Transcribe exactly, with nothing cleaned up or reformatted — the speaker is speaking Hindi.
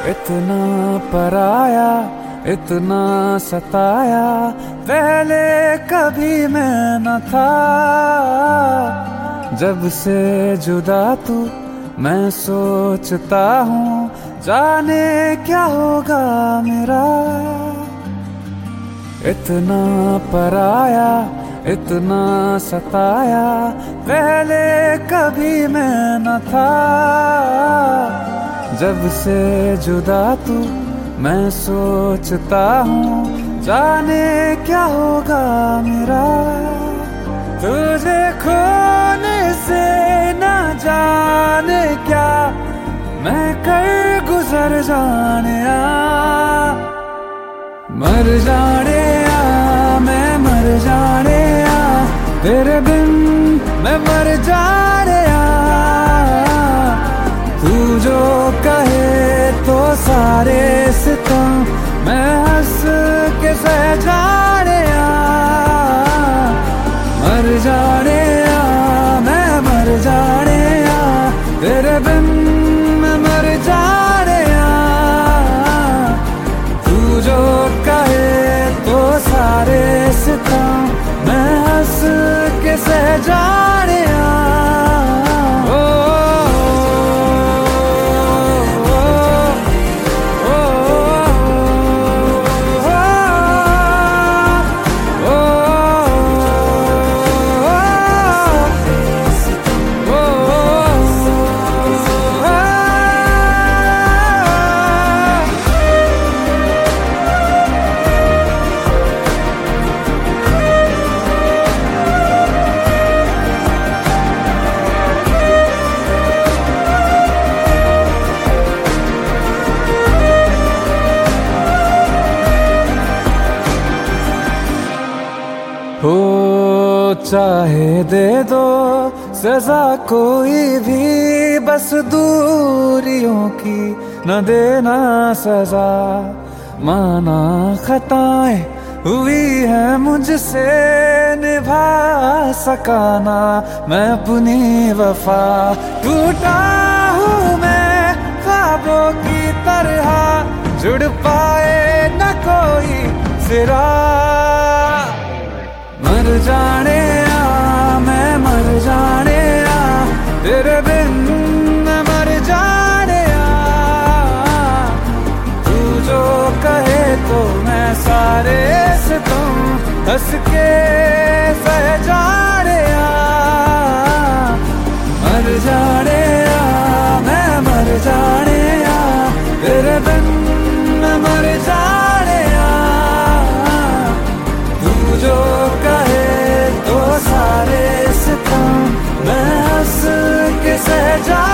इतना पराया, इतना सताया, पहले कभी मैं न था। जब से जुदा तू मैं सोचता हूँ, जाने क्या होगा मेरा। इतना पराया, इतना सताया, पहले कभी मैं न था। जब से जुदा तू मैं सोचता हूँ, जाने क्या होगा मेरा। तुझे खोने से न जाने क्या मैं कर गुजर जाने आ। मर जाने आ, मैं मर जाने आ, तेरे बिन मैं मर जाने आ। तू जो कहे तो सारे सितम मैं हंस के सह जाने आ। मर जाने आ, मैं मर जाने आ, तेरे बिन मैं मर जाने आ। तू जो कहे तो सारे सितम मैं हंस के सह जाने आ। हो चाहे दे दो सजा कोई भी, बस दूरियों की न देना सजा। माना खताएं हुई है मुझसे, निभा सकाना मैं अपनी वफा। टूटा हूँ मैं ख्वाबों की तरह, जुड़ पाए न कोई सिरा। मर जाने आ, मैं मर जाने आ, तेरे बिन मैं मर जाने आ। तू जो कहे तो मैं सारे सितम हंस के सह जाने आ। मर जाने आ, मैं मर जाने आ, तेरे बिन मैं मर जाने आ। तू जो कहे तो सारे सितम मैं हंस के सह जा।